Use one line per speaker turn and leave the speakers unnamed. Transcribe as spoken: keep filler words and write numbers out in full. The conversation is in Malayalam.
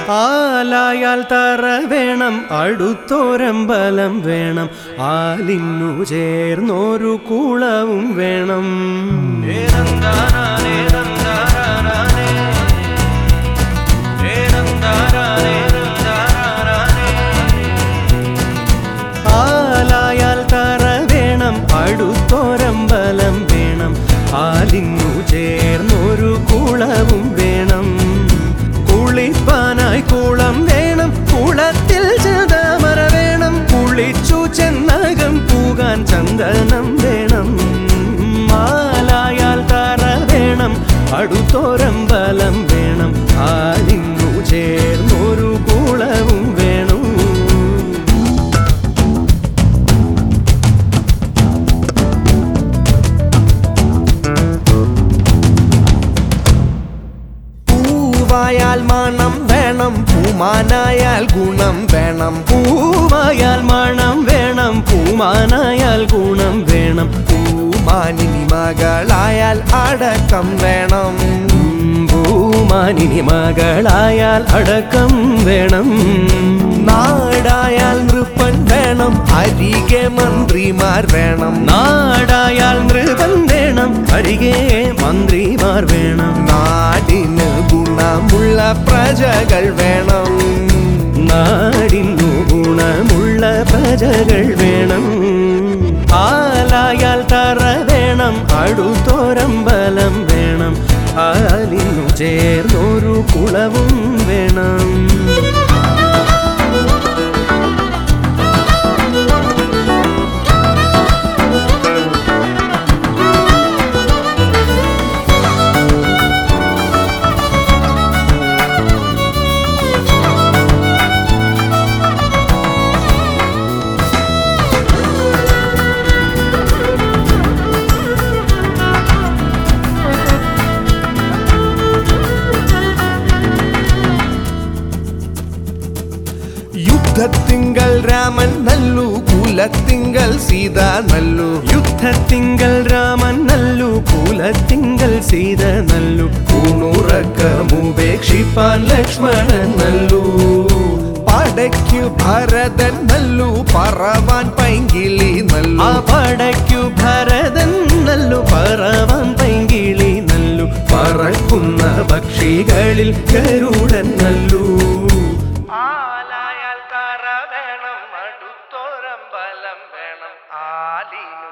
ആലായാൽ തറ വേണം, അടുത്തോരമ്പലം വേണം, ആലിന്നു ചേർന്നൊരു കുളവും വേണം. ആലായാൽ തറ വേണം, അടുത്തോരമ്പലം വേണം, ആലിന്നു ചേർന്നൊരു കുളവും വേണം. കുളിപ്പാനായി കുളം വേണം, കുളത്തിൽ ചന്ദമര വേണം, കുളിച്ചു ചെന്നകം പൂകാൻ ചന്ദനം വേണം. ആലായാൽ തറ വേണം, അടുത്തോരമ്പലം വേണം, ആലിന്നു ചേർന്നൊരു കുളവും വേണം. പൂവായാൽ മണം വേണം, പൂമാനായാൽ ഗുണം വേണം. പൂവായാൽ മണം വേണം, പൂമാനായാൽ ഗുണം വേണം. പൂമാനിനി മകളായാൽ അടക്കം വേണം. പൂമാനിനി മകളായാൽ അടക്കം വേണം. നാടായാൽ നൃപ്പൻ വേണം, അരികെ മന്ത്രിമാർ വേണം. നാടായാൽ നൃപൻ വേണം, അരികെ മന്ത്രിമാർ വേണം. നാടിന് ഗുണമുള്ള പ്രജകൾ വേണം. നാടിനു ഗുണമുള്ള പ്രജകൾ വേണം. ആലായാൽ തറ വേണം, അടുത്തോരമ്പലം വേണം, ആലിന്നു ചേർന്നൊരു കുളവും വേണം.
യുദ്ധത്തിങ്കൽ രാമൻ നല്ലു, കുലത്തിങ്കൽ സീത നല്ലു.
യുദ്ധത്തിങ്കൽ രാമൻ നല്ലു, കുലത്തിങ്കൽ സീത നല്ലു.
ൂണുറക്കമുപേക്ഷിപ്പാൻ ലക്ഷ്മണൻ നല്ലു. പടയ്ക്കു ഭരതൻ നല്ലു, പറവാൻ പൈങ്കിളി നല്ലു.
ആ പടയ്ക്കു ഭരതൻ നല്ലു, പറവാൻ പൈങ്കിളി നല്ലു. പറക്കുന്ന പക്ഷികളിൽ ഗരുഡൻ നല്ലു.
ആലായാൽ തറ വേണം, അടുത്തോരമ്പലം വേണം, ആലിനു